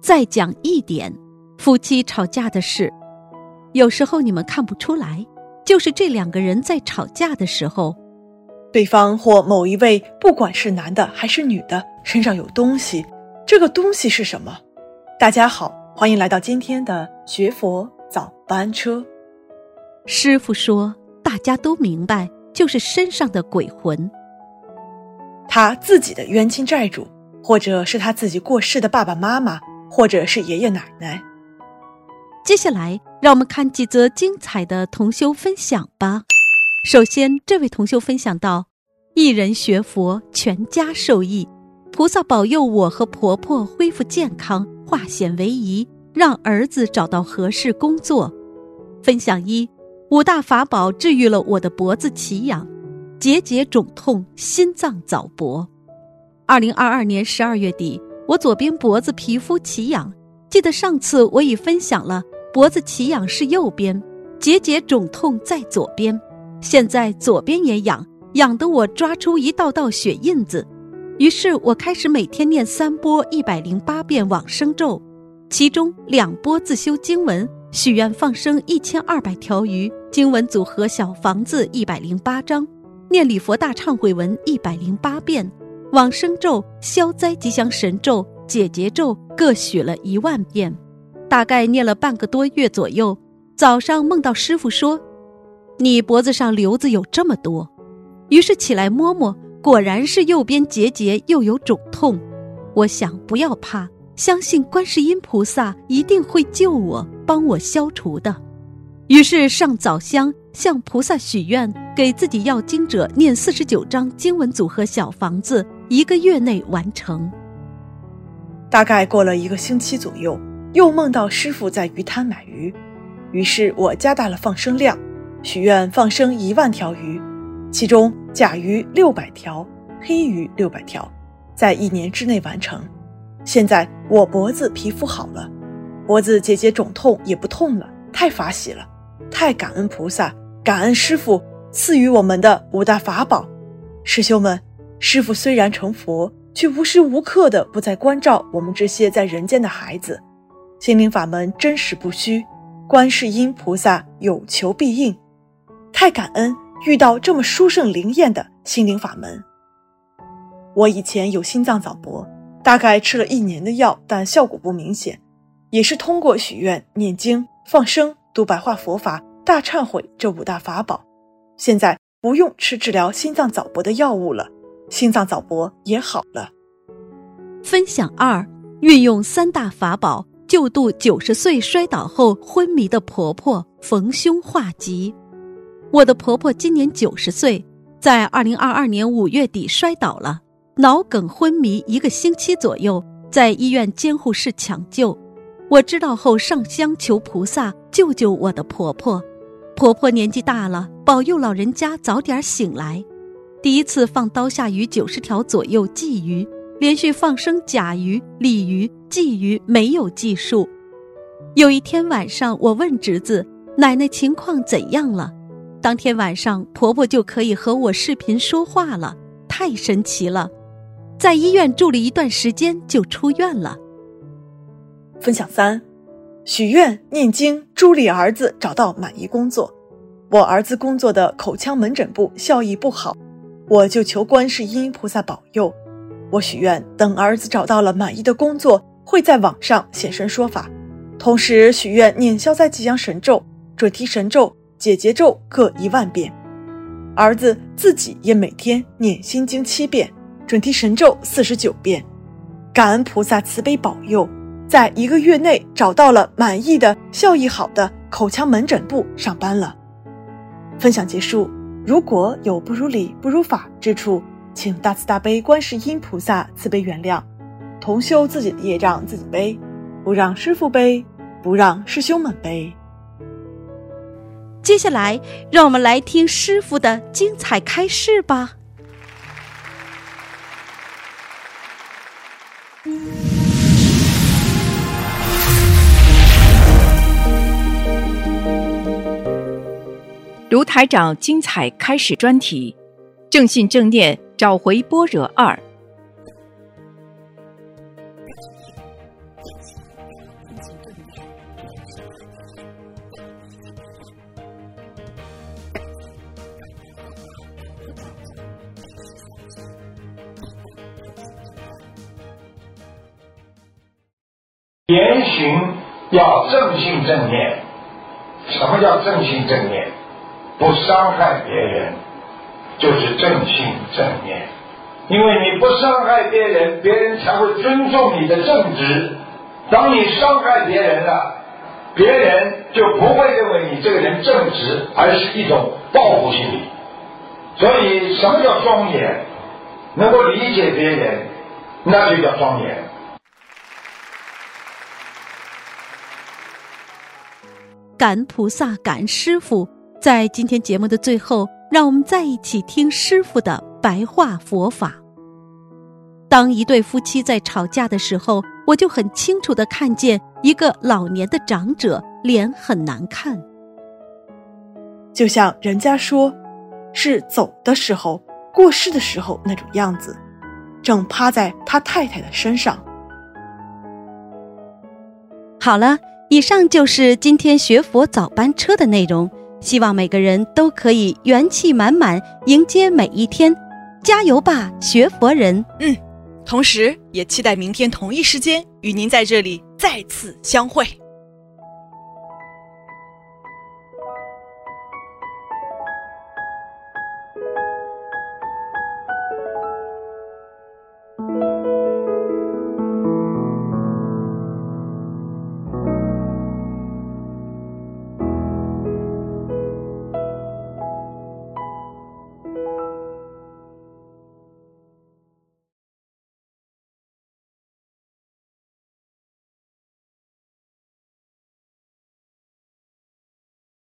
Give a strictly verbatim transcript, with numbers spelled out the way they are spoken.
再讲一点夫妻吵架的事。有时候你们看不出来，就是这两个人在吵架的时候， 对方或某一位，不管是男的还是女的，身上有东西，这个东西是什么？大家好，欢迎来到今天的学佛早班车。 师父说大家都明白，就是身上的鬼魂， 他自己的冤亲债主，或者是他自己过世的爸爸妈妈，或者是爷爷奶奶。 接下来让我们看几则精彩的同修分享吧。首先，这位同修分享到，一人学佛，全家受益，菩萨保佑我和婆婆恢复健康，化险为夷，让儿子找到合适工作。分享一，五大法宝治愈了我的脖子起痒、结节肿痛、心脏早搏。二零二二年十二月底，我左边脖子皮肤起痒，记得上次我已分享了，脖子起痒是右边，结节肿痛在左边，现在左边也痒，痒得我抓出一道道血印子。于是我开始每天念三波一百零八遍往生咒，其中两波自修经文，许愿放生一千二百条鱼，经文组合小房子一百零八章，念礼佛大忏悔文一百零八遍，往生咒、消灾吉祥神咒、解结咒各许了一万遍。大概念了半个多月左右，早上梦到师父说，你脖子上瘤子有这么多。于是起来摸摸，果然是右边结节又有肿痛。我想不要怕，相信观世音菩萨一定会救我，帮我消除的。于是上早香，向菩萨许愿，给自己要经者念四十九章经文组合小房子，一个月内完成。 大概过了一个星期左右，又梦到师父在鱼摊买鱼，于是我加大了放生量，许愿放生一万条鱼，其中甲鱼六百条，黑鱼六百条，在一年之内完成。现在我脖子皮肤好了，脖子结节肿痛也不痛了，太法喜了，太感恩菩萨，感恩师父赐予我们的五大法宝。师兄们，师父虽然成佛，却无时无刻的不再关照我们这些在人间的孩子。心灵法门真实不虚，观世音菩萨有求必应，太感恩遇到这么殊胜灵验的心灵法门。我以前有心脏早搏，大概吃了一年的药，但效果不明显，也是通过许愿、念经、放生、读白话佛法、大忏悔这五大法宝，现在不用吃治疗心脏早搏的药物了，心脏早搏也好了。 分享二，运用三大法宝救度九十岁摔倒后昏迷的婆婆，逢凶化吉。我的婆婆今年九十岁，在二零二二年五月底摔倒了，脑梗昏迷一个星期左右，在医院监护室抢救。我知道后上香求菩萨救救我的婆婆。婆婆年纪大了，保佑老人家早点醒来。第一次放刀下鱼九十条左右鲫鱼，连续放生甲鱼、鲤鱼、鲫鱼没有计数。有一天晚上，我问侄子奶奶情况怎样了，当天晚上婆婆就可以和我视频说话了，太神奇了。在医院住了一段时间就出院了。 分享三，许愿念经助力儿子找到满意工作。我儿子工作的口腔门诊部效益不好，我就求观世音菩萨保佑。我许愿等儿子找到了满意的工作，会在网上现身说法，同时许愿念消灾吉祥神咒、准提神咒、解结咒各一万遍。儿子自己也每天念心经七遍，准提神咒四十九遍。感恩菩萨慈悲保佑，在一个月内找到了满意的、效益好的口腔门诊部上班了。分享结束，如果有不如理、不如法之处，请大慈大悲观世音菩萨慈悲原谅，同修自己的业障自己背，不让师父背，不让师兄们背。 接下来让我们来听师父的精彩开示吧。 卢台长精彩开始专题，正信正念找回般若二。 言行要正信正念。什么叫正信正念？不伤害别人就是正信正念。因为你不伤害别人，别人才会尊重你的正直。当你伤害别人了，别人就不会认为你这个人正直，而是一种报复心理。所以什么叫庄严？能够理解别人，那就叫庄严。 感菩萨，感师父。在今天节目的最后，让我们再一起听师父的白话佛法。当一对夫妻在吵架的时候，我就很清楚地看见一个老年的长者脸很难看， 就像人家说是走的时候，过世的时候那种样子，正趴在他太太的身上。 好了，以上就是今天学佛早班车的内容，希望每个人都可以元气满满迎接每一天，加油吧，学佛人。 嗯，同时也期待明天同一时间与您在这里再次相会。